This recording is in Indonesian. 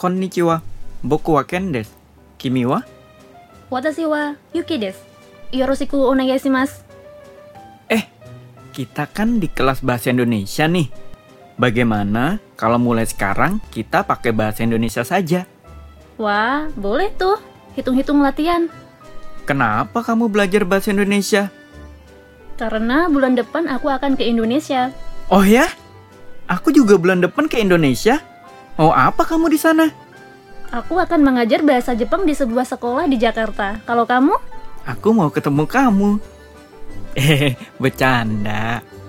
Konnichiwa. Boku wa Ken desu. Kimi wa? Watashi wa Yuki desu. Yoroshiku onegai shimasu. Kita kan di kelas bahasa Indonesia nih. Bagaimana kalau mulai sekarang kita pakai bahasa Indonesia saja? Wah, boleh tuh. Hitung-hitung latihan. Kenapa kamu belajar bahasa Indonesia? Karena bulan depan aku akan ke Indonesia. Oh ya? Aku juga bulan depan ke Indonesia. Mau apa kamu di sana? Aku akan mengajar bahasa Jepang di sebuah sekolah di Jakarta. Kalau kamu? Aku mau ketemu kamu. Bercanda.